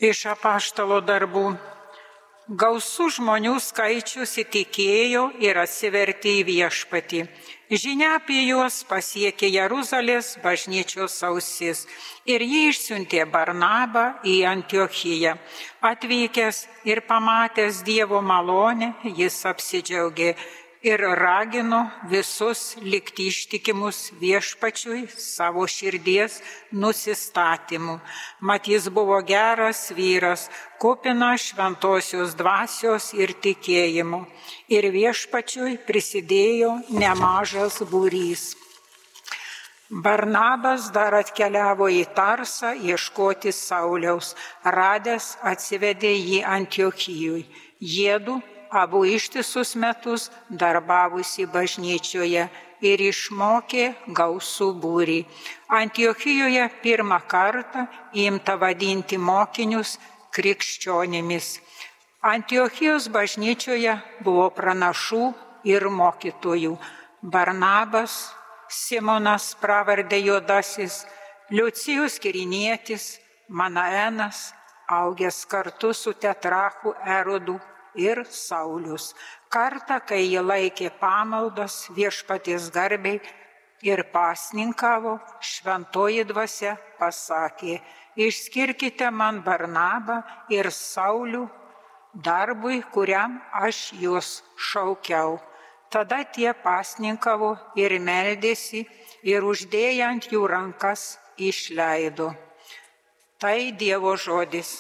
Iš apaštalo darbų. Gausų žmonių skaičius įtikėjo ir atsivertė į Viešpatį. Žinia apie juos pasiekė Jeruzalės bažnyčios ausis ir jį išsiuntė Barnabą į Antiochiją. Atvykęs ir pamatęs Dievo malonę, jis apsidžiaugė ir ragino visus likti ištikimus Viešpačiui savo širdies nusistatymu. Mat jis buvo geras vyras, kupina šventosios dvasios ir tikėjimo. Ir Viešpačiui prisidėjo nemažas būrys. Barnabas dar atkeliavo į Tarsą ieškoti Sauliaus. Radęs atsivedė jį Antiochijui. Jiedu abu ištisus metus darbavosi bažnyčioje ir išmokė gausų būrį. Antiochijoje pirmą kartą imta vadinti mokinius krikščionimis. Antiochijos bažnyčioje buvo pranašų ir mokytojų. Barnabas, Simonas pravardė Juodasis, Liucijus Kirinietis, Manaenas, augęs kartu su tetrachu Erodu, ir Saulius. Kartą, kai jie laikė pamaldas Viešpaties garbei ir pasninkavo, šventoji dvasia pasakė: išskirkite man Barnabą ir Saulių darbui, kuriam aš juos šaukiau. Tada tie pasninkavo ir meldėsi ir uždėję ant jų rankas išleido. Tai Dievo žodis.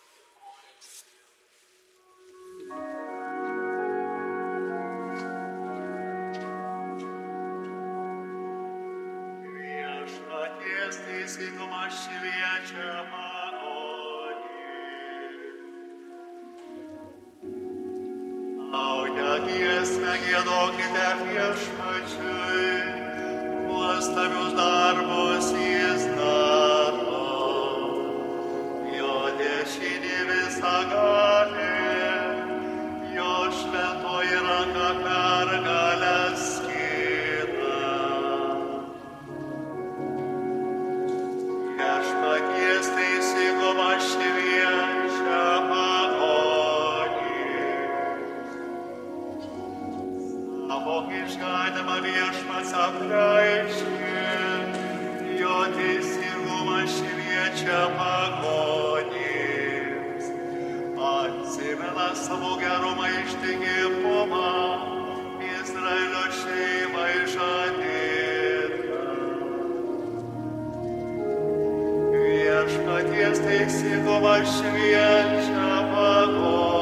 Giedokite Viešpačiui, nuostabius darbus jis daro, jo dešinė visagalė, jo šventoji ranka pergalės skina. Viešpaties teisingumas šviečia išganymą Viešpats apreiškė, jo teisingumas šviečia pagonims. Atsimena savo gerumą ištikimumą, Izraelio šeimai žadėtą. Viešpaties teisingumas šviečia pagonims.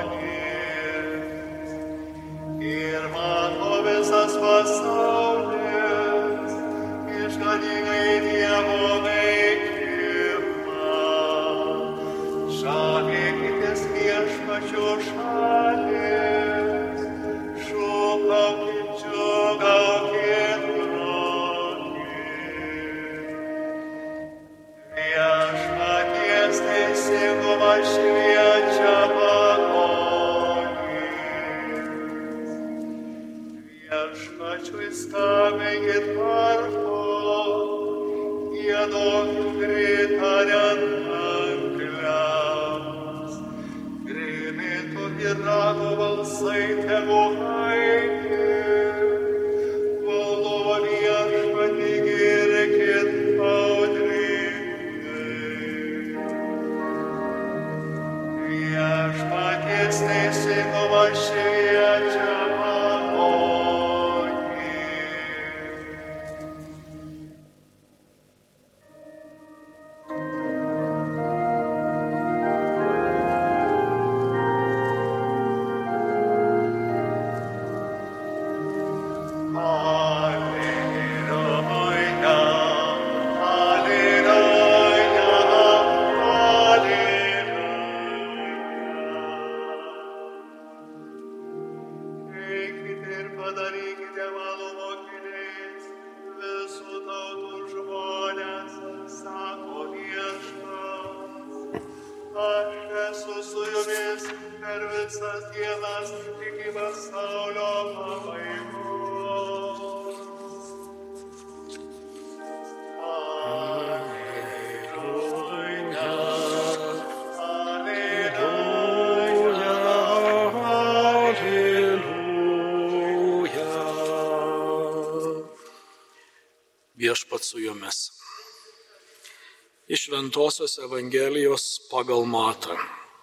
Visas pasaulis išganingai Dievo veikimą. Žavėkitės Viešpačio šalis, šūkaukit, džiūgaukit, grokit. Viešpaties teisingumas šviečia Viešpačiui skambėkit kartu, giedokit pritariant ankliams. Trimitų ir ragų balsai tegu aidi, valdovo Viešpatį girkit audringai. Viešpaties teisingumas šviečia Viešpats su jumis. Iš Šventosios Evangelijos pagal Matą.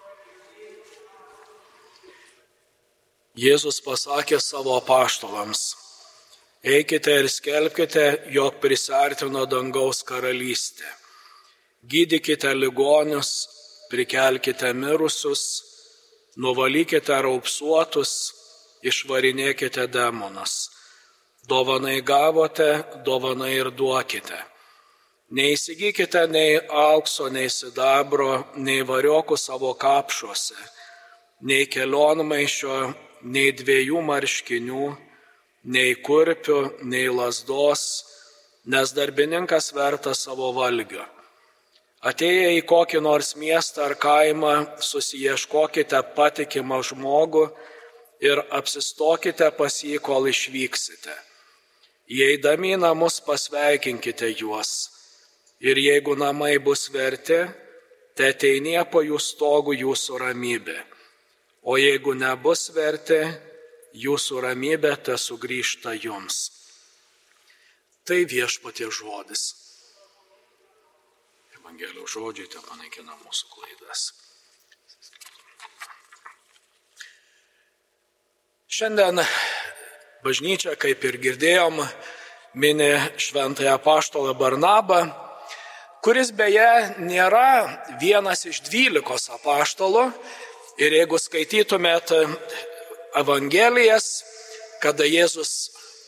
Jėzus pasakė savo apaštalams: eikite ir skelbkite, jog prisiartino dangaus karalystė. Gydykite ligonius, prikelkite mirusius, nuvalykite raupsuotus, išvarinėkite demonus. Dovanai gavote, dovanai ir duokite. Neįsigykite nei aukso, nei sidabro, nei variokų savo kapšuose, nei kelionmaišio, nei 2 marškinių, nei kurpių, nei lazdos, nes darbininkas vertas savo valgio. Atėję į kokį nors miestą ar kaimą, susiieškokite patikimą žmogų ir apsistokite pas jį, kol išvyksite. Įeidami į namus pasveikinkite juos, ir jeigu namai bus verti, te ateinie po jų stogų jūsų ramybė, o jeigu nebus verti, jūsų ramybė te sugrįžta jums. Tai Viešpaties žodis. Evangelijos žodžiai te panaikina mūsų klaidas. Šiandien bažnyčia, kaip ir girdėjom, mini šventąją apaštalą Barnabą, kuris beje nėra vienas iš 12 apaštalų. Ir jeigu skaitytumėt Evangelijas, kada Jėzus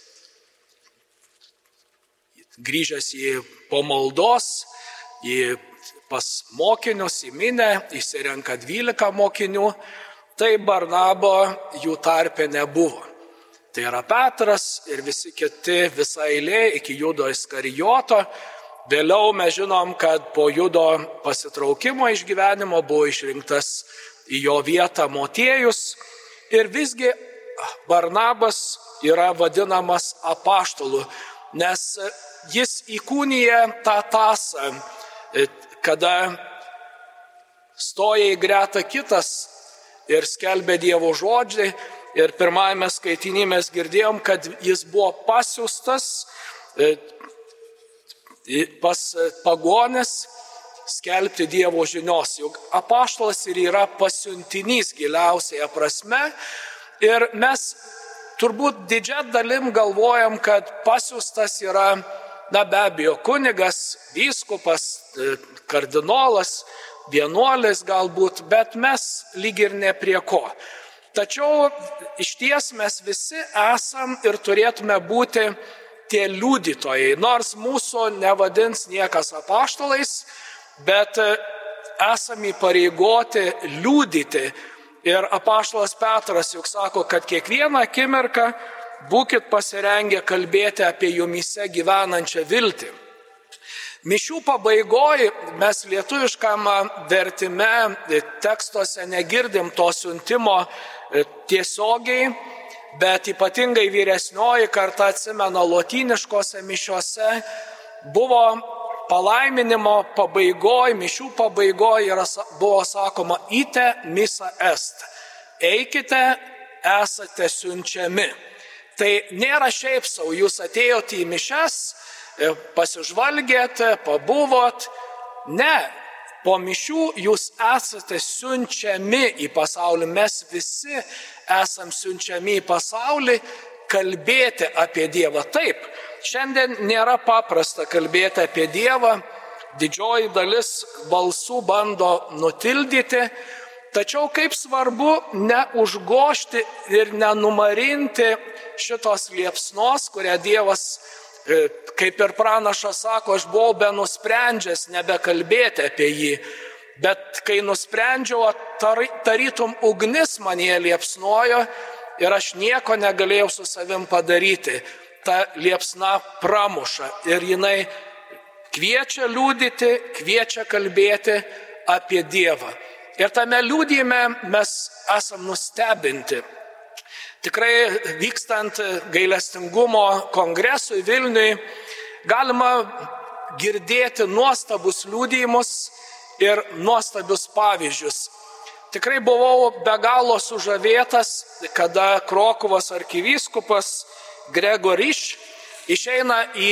grįžęs į pamaldos, pas mokinius į minę, išsirenka 12 mokinių, tai Barnabo jų tarpe nebuvo. Tai yra Petras ir visi kiti, visa eilė iki Judo Iskarijoto. Vėliau mes žinom, kad po Judo pasitraukimo iš gyvenimo buvo išrinktas į jo vietą Motiejus. Ir visgi Barnabas yra vadinamas apaštalu, nes jis įkūnija tą tąsą, kada stoja į gretą kitas ir skelbė Dievo žodžiai. Ir pirmajame skaitinį mes girdėjom, kad jis buvo pasiųstas pas pagones skelbti Dievo žinios. Juk apaštalas ir yra pasiuntinys giliausiai prasme. Ir mes turbūt didžia dalim galvojam, kad pasiųstas yra, be abejo, kunigas, vyskupas, kardinolas, vienuolis galbūt, bet mes lyg ir ne prie ko. Tačiau iš ties mes visi esam ir turėtume būti tie liudytojai, nors mūsų nevadins niekas apaštalais, bet esam įpareigoti liudyti. Ir apaštalas Petras juk sako, kad kiekvieną akimirką būkit pasirengę kalbėti apie jumyse gyvenančią viltį. Mišių pabaigoje mes lietuviškam vertime tekstuose negirdim to siuntimo tiesiogiai, bet ypatingai vyresnioji karta atsimena lotyniškose mišiose buvo palaiminimo pabaigoje, mišių pabaigoje buvo sakoma ite missa est. Eikite, esate siunčiami. Tai nėra šiaip sau, jūs atėjote į mišias, pasižvalgėte, pabuvot. Ne, po mišių jūs esate siunčiami į pasaulį. Mes visi esam siunčiami į pasaulį kalbėti apie Dievą. Taip, šiandien nėra paprasta kalbėti apie Dievą. Didžioji dalis balsų bando nutildyti. Tačiau kaip svarbu neužgožti ir nenumarinti šitos liepsnos, kurią Dievas, kaip ir pranašas sako, aš buvau be nusprendžęs nebekalbėti apie jį. Bet kai nusprendžiau, tarytum ugnis manyje liepsnojo ir aš nieko negalėjau su savim padaryti. Ta liepsna pramuša ir jinai kviečia liudyti, kviečia kalbėti apie Dievą. Ir tame liudijime mes esam nustebinti. Tikrai vykstant gailestingumo kongresui Vilniui galima girdėti nuostabus liudijimus ir nuostabius pavyzdžius. Tikrai buvau be galo sužavėtas, kada Krokuvos arkivyskupas Gregoriš išeina į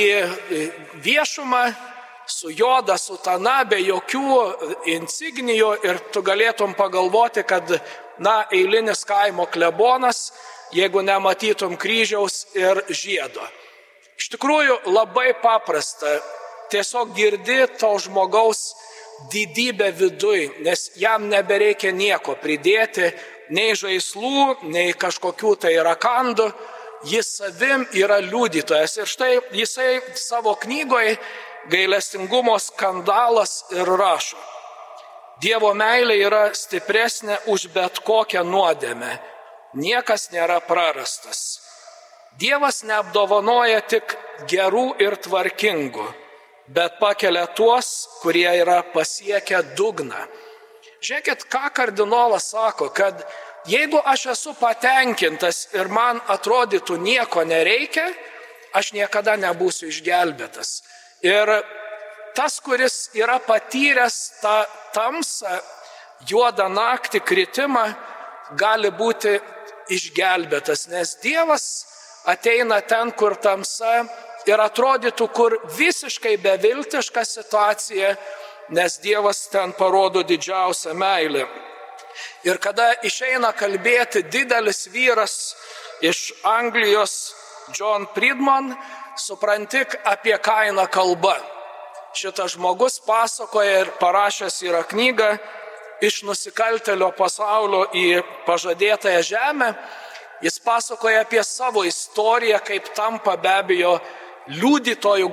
viešumą su juoda sutana, be jokių insignijų ir tu galėtum pagalvoti, kad, eilinis kaimo klebonas, jeigu nematytum kryžiaus ir žiedo. Iš tikrųjų labai paprasta, tiesiog girdi to žmogaus didybę viduj, nes jam nebereikia nieko pridėti, nei žaislų, nei kažkokių tai rakandų, jis savim yra liudytojas. Ir štai jisai savo knygoje Gailestingumo skandalas ir rašo: Dievo meilė yra stipresnė už bet kokią nuodėmę, niekas nėra prarastas. Dievas neapdovanoja tik gerų ir tvarkingų, bet pakelia tuos, kurie yra pasiekę dugną. Žiūrėkit, ką kardinolas sako, kad jeigu aš esu patenkintas ir man atrodytų nieko nereikia, aš niekada nebūsiu išgelbėtas. Ir tas, kuris yra patyręs tą tamsą, juodą naktį, kritimą, gali būti išgelbėtas, nes Dievas ateina ten, kur tamsa ir atrodytų, kur visiškai beviltiška situacija, nes Dievas ten parodo didžiausią meilę. Ir kada išeina kalbėti didelis vyras iš Anglijos, John Pridman, supranti, apie ką eina kalba. Šitas žmogus pasakoja ir parašęs yra knygą Iš nusikaltėlio pasaulio į pažadėtąją žemę. Jis pasakoja apie savo istoriją, kaip tampa be abejo liudytojų,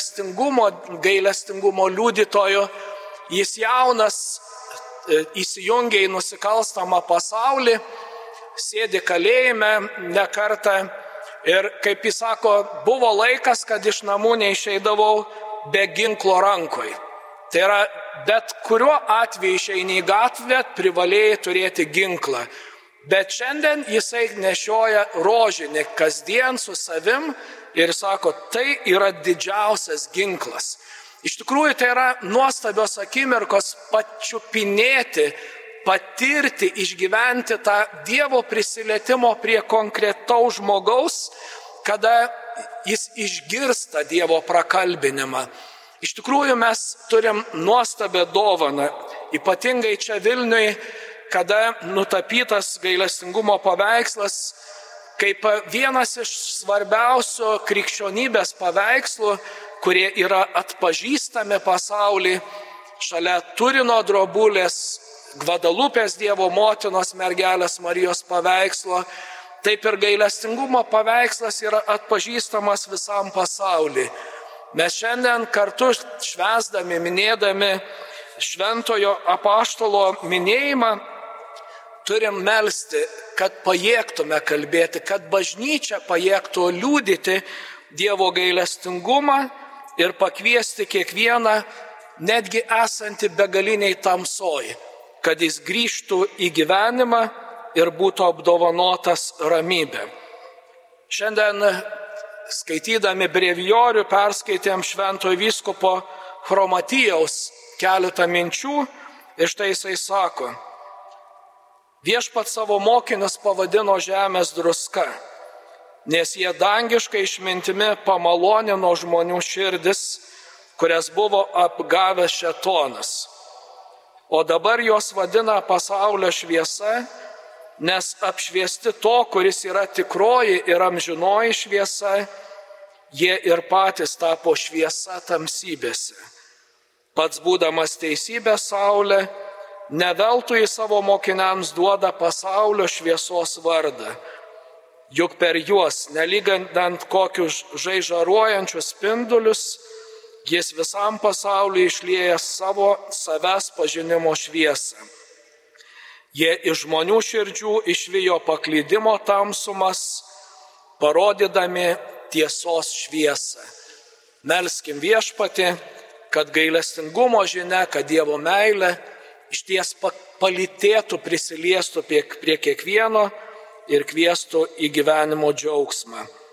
gailestingumo liudytojų. Jis jaunas, įsijungia į nusikalstamą pasaulį, sėdi kalėjime ne kartą ir, kaip jis sako, buvo laikas, kad iš namų neišeidavau be ginklo rankoj. Tai yra, bet kuriuo atveju išeini į gatvę, privalėjai turėti ginklą. Bet šiandien jisai nešioja rožinį kasdien su savim ir sako, tai yra didžiausias ginklas. Iš tikrųjų, tai yra nuostabios akimirkos pačiupinėti, patirti, išgyventi tą Dievo prisilietimo prie konkretaus žmogaus, kada jis išgirsta Dievo prakalbinimą. Iš tikrųjų, mes turim nuostabią dovaną, ypatingai čia Vilniui, kada nutapytas gailestingumo paveikslas kaip vienas iš svarbiausių krikščionybės paveikslų, kurie yra atpažįstami pasaulyje, šalia Turino drobulės, Gvadalupės Dievo motinos mergelės Marijos paveikslo, taip ir gailestingumo paveikslas yra atpažįstamas visam pasauliu. Mes šiandien kartu švęsdami, minėdami šventojo apaštalo minėjimą, turim melsti, kad pajėgtume kalbėti, kad bažnyčia pajėgtų liudyti Dievo gailestingumą ir pakviesti kiekvieną, netgi esantį begaliniai tamsoj, kad jis grįžtų į gyvenimą ir būtų apdovanotas ramybė. Šiandien skaitydami brevijorių perskaitėm šventojo vyskupo Chromatijaus keletą minčių ir štai jisai sako: Viešpats savo mokinius pavadino žemės druska, nes jie dangiškai išmintimi pamalonino žmonių širdis, kurias buvo apgavęs šėtonas. O dabar jos vadina pasaulio šviesa, nes apšviesti to, kuris yra tikroji ir amžinoji šviesa, jie ir patys tapo šviesa tamsybėse. Pats būdamas teisybės saulė, ne veltui į savo mokiniams duoda pasaulio šviesos vardą. Juk per juos, nelygant kokius žaižaruojančius spindulius, jis visam pasauliu išlieja savo savęs pažinimo šviesą. Jie iš žmonių širdžių išvijo paklydimo tamsumas, parodydami tiesos šviesą. Melskim Viešpatį, kad gailestingumo žinia, kad Dievo meilė išties palytėtų, prisiliestų prie kiekvieno ir kviestų į gyvenimo džiaugsmą.